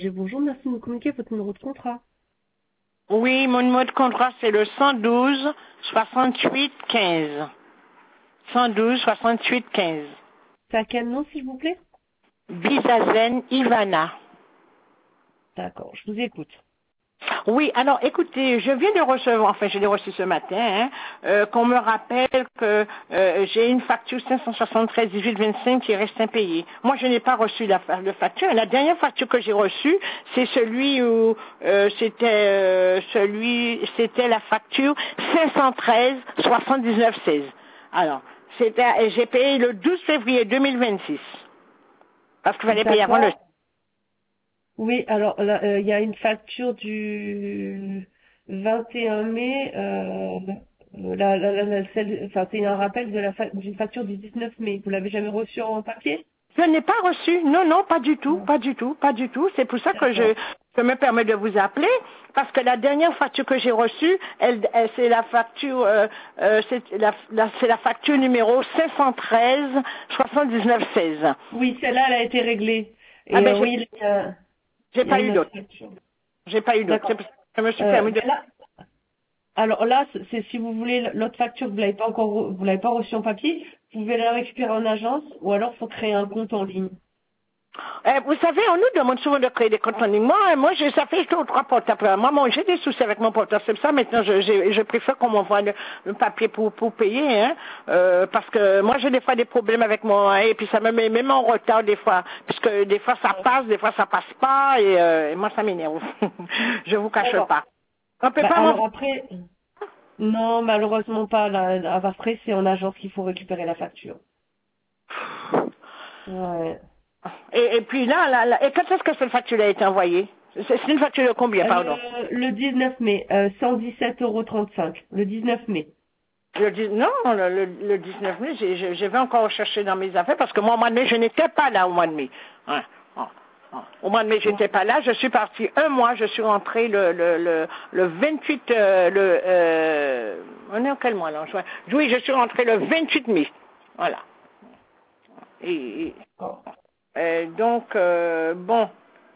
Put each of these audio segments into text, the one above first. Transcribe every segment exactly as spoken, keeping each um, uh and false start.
Bonjour, merci de nous communiquer votre numéro de contrat. Oui, mon numéro de contrat, c'est le cent douze soixante-huit quinze. cent douze soixante-huit quinze. C'est à quel nom, s'il vous plaît? Bizazen Ivana. D'accord, je vous écoute. Oui, alors écoutez, je viens de recevoir, enfin je l'ai reçu ce matin, hein, euh, qu'on me rappelle que euh, j'ai une facture cinq cent soixante-treize dix-huit vingt-cinq qui reste impayée. Moi, je n'ai pas reçu la, fa- la facture. La dernière facture que j'ai reçue, c'est celui où euh, c'était euh, celui, c'était la facture cinq cent treize soixante-dix-neuf seize. Alors, c'était, j'ai payé le douze février deux mille vingt-six parce qu'il fallait payer avant le. D'accord. Oui, alors là, euh, il y a une facture du vingt et un mai. Euh, la, la, la, la- celle- enfin, c'est un rappel de la fa- d'une facture du dix-neuf mai. Vous l'avez jamais reçue en papier? Je n'ai pas reçu. Non, non, pas du tout, Non. pas du tout, pas du tout. C'est pour ça que je, D'accord. je me permets de vous appeler, parce que la dernière facture que j'ai reçue, elle, elle- c'est la facture, euh, euh, c'est la, la- c'est la facture numéro cinq cent treize soixante-dix-neuf seize. Oui, celle-là, elle a été réglée. Ah Et ben, euh, j'ai, oui, il y a, j'ai il y a pas eu une autre d'autre. facture. J'ai pas eu d'autre. C'est D'accord. pour ça que je me suis Euh, permis de. ben là, Alors là, c'est c'est- si vous voulez l'autre facture, vous l'avez pas encore, re- vous l'avez pas reçue en papier, vous pouvez la récupérer en agence ou alors il faut créer un compte en ligne. Eh, vous savez, on nous demande souvent de créer des comptes en ligne. Moi, moi, je, ça fait deux ou trois portables. Moi, moi, j'ai des soucis avec mon portable. C'est pour ça, maintenant, je, je, je préfère qu'on m'envoie le, le papier pour, pour payer, hein. Euh, parce que moi, j'ai des fois des problèmes avec mon, et puis ça me met même en retard des fois. Puisque des fois, ça passe, des fois, ça passe pas, et, euh, et moi, ça m'énerve. Je vous cache D'accord. pas. On peut Bah, pas alors m'envoyer. après, non, malheureusement pas. Là, après, c'est en agence qu'il faut récupérer la facture. Ouais. Et, et puis là, là, là, et quand est-ce que cette facture a été envoyée? C'est c'est une facture de combien, pardon? Le, le dix-neuf mai, euh, cent dix-sept euros trente-cinq. Le dix-neuf mai. Le dix- non, le, le, le dix-neuf mai, j'ai- j'ai- je vais encore chercher dans mes affaires parce que moi, au mois de mai, je n'étais pas là au mois de mai. Ouais. Ah, ah. Au mois de mai, Ouais. j'étais pas là. Je suis partie un mois. Je suis rentrée le, le, le, le vingt-huit, euh, le, euh, on est en quel mois là? en juin? Oui, je suis rentrée le vingt-huit mai. Voilà. Et, et- D'accord. euh, donc, euh, bon.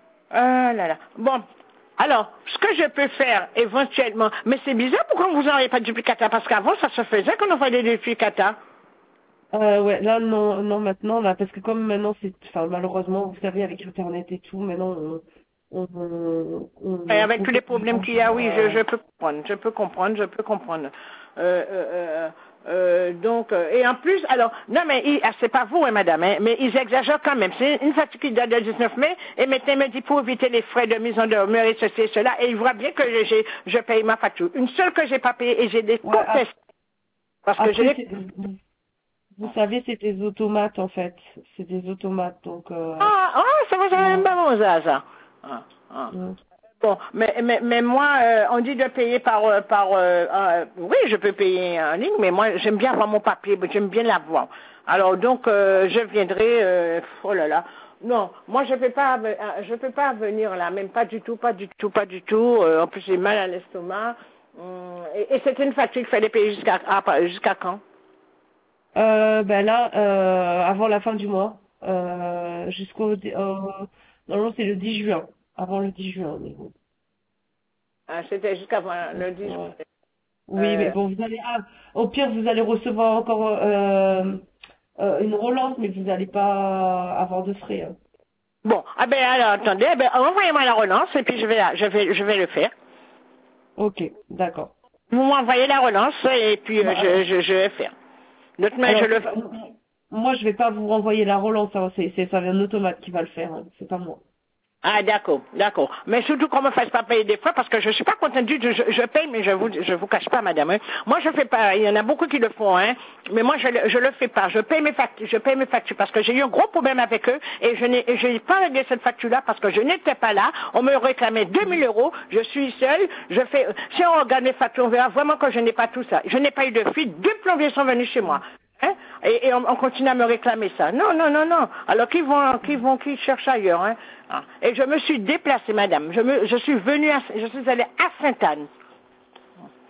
Ah là là. Bon. Alors, ce que je peux faire éventuellement, mais c'est bizarre pourquoi vous n'avez pas de duplicata, parce qu'avant ça se faisait qu'on envoyait des duplicata. Euh, ouais, là non, non maintenant là, parce que comme maintenant c'est, enfin malheureusement, vous savez avec Internet et tout, maintenant on, on, on, Et on avec tous les procède problèmes pas qu'il y a, par, oui, je, euh, je peux comprendre, je peux comprendre, je peux comprendre. Euh, euh, euh, euh, donc, euh, et en plus, alors, non mais il- ah, c'est pas vous, hein, madame, hein, mais ils exagèrent quand même. C'est une facture qui date du dix-neuf mai, et maintenant il me dit pour éviter les frais de mise en demeure et ceci et cela, et il voit bien que j'ai, je paye ma facture. Une seule que j'ai pas payée, et j'ai des ouais, ap- contestes, parce que je après l'ai. c'est, vous, vous savez c'est des automates en fait, c'est des automates donc euh, Ah, ah, ça va, ça va même ouais. pas bon, ça, ça. Ah, ah. Mm. Bon, mais, mais, mais moi, euh, on dit de payer par, euh, par euh, euh, oui, je peux payer en ligne, mais moi, j'aime bien avoir mon papier, j'aime bien l'avoir. Alors, donc, euh, je viendrai, euh, oh là là. Non, moi, je peux pas, euh, je peux pas venir là, même pas du tout, pas du tout, pas du tout. Euh, en plus, j'ai mal à l'estomac. Hum, et et c'était une facture qu'il fallait payer jusqu'à, ah, pas- jusqu'à quand? Euh, ben là, euh, avant la fin du mois, euh, jusqu'au, euh, normalement c'est le dix juin, avant le dix juin. Mais bon. Ah, c'était jusqu'à lundi. Ouais. Oui, mais Euh, bon, vous allez, ah, au pire vous allez recevoir encore euh, euh, une relance, mais vous n'allez pas avoir de frais. Hein. bon, ah ben alors, attendez, eh ben, envoyez-moi la relance et puis je vais, je vais, je vais le faire. Ok, d'accord. Vous m'envoyez la relance et puis euh, Bah, euh, je, je, je vais faire. D'autres mains, je alors, le c'est pas, moi, je vais pas vous renvoyer la relance, hein, c'est, c'est, ça vient un automate qui va le faire, hein, c'est pas moi. Ah d'accord, d'accord. Mais surtout qu'on me fasse pas payer des fois parce que je suis pas contente du tout. Je, je paye, mais je vous je vous cache pas, madame. hein. Moi je fais pas. Il y en a beaucoup qui le font, hein. Mais moi je le- je le fais pas. Je paye mes factures, je paye mes factures parce que j'ai eu un gros problème avec eux et je n'ai et je n'ai pas réglé cette facture-là parce que je n'étais pas là. On me réclamait deux mille euros. Je suis seule. Je fais. Si on regarde mes factures, on verra vraiment que je n'ai pas tout ça. Je n'ai pas eu de fuite. Deux plombiers sont venus chez moi. Hein? Et, et on, on continue à me réclamer ça. Non, non, non, non. Alors qu'ils vont, qu'ils vont, qu'ils cherchent ailleurs. Hein? Ah. Et je me suis déplacée, madame. Je, me, je suis venue, à, je suis allée à Sainte-Anne.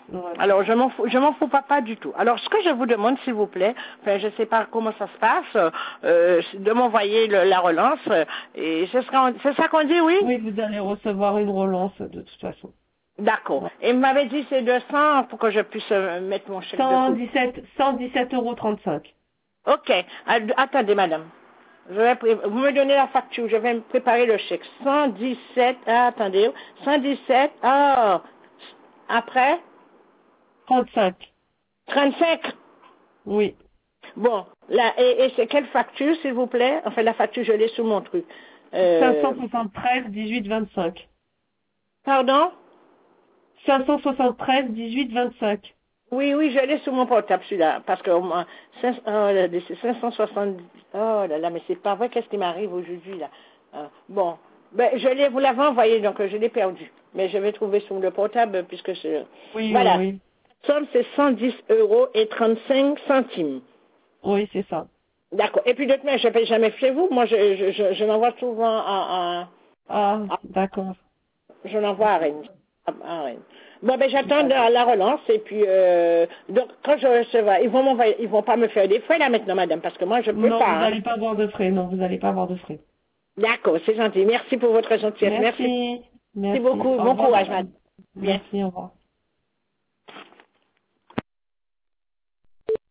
Ouais. Alors, je m'en fous, je m'en fous pas, pas du tout. Alors, ce que je vous demande, s'il vous plaît, enfin, je sais pas comment ça se passe, euh, de m'envoyer le- la relance, euh, et c'est ce qu'on- c'est ça qu'on dit, oui? Oui, vous allez recevoir une relance de toute façon. D'accord. Ouais. Et vous m'avez dit c'est deux cents pour que je puisse euh, mettre mon chèque de côté. cent dix-sept euros trente-cinq. Ok. Ad- Attendez, madame. Je vais pré- vous me donnez la facture, je vais me préparer le chèque. cent dix-sept, ah, attendez, cent dix-sept, ah, après, trente-cinq. trente-cinq. Oui. Bon, là, et, et c'est quelle facture, s'il vous plaît? Enfin, la facture, je l'ai sous mon truc. Euh, cinq cent soixante-treize, dix-huit, vingt-cinq. pardon? cinq cent soixante-treize, dix-huit, vingt-cinq. Oui, oui, je l'ai sous mon portable, celui-là, parce que, au moins, cinq- oh, là, c'est cinq cent soixante-dix, oh là là, mais c'est pas vrai, qu'est-ce qui m'arrive aujourd'hui, là? Euh, bon, ben, je l'ai, vous l'avez envoyé, donc euh, je l'ai perdu. Mais je vais trouver sur le portable, puisque c'est, Oui, oui, voilà. oui. Somme, c'est cent dix euros et trente-cinq centimes. Oui, c'est ça. D'accord. Et puis, de toute manière, je ne paye jamais chez vous. Moi, je, je, je, je l'envoie souvent à, Ah, à, à- d'accord. je l'envoie Ok. à Rennes. À, à Rennes. Bon, ben, j'attends D'accord. la, la relance, et puis, euh, donc, quand je recevrai, ils vont m'envoyer, ils vont pas me faire des frais, là, maintenant, madame, parce que moi, je peux Non, vous pas, hein. n'allez pas avoir de frais. Non, vous n'allez pas avoir de frais. D'accord, c'est gentil. Merci pour votre gentillesse. Merci. Merci. Merci Merci. beaucoup. Au Bon revoir, courage, madame. madame. Bien. Merci, au revoir.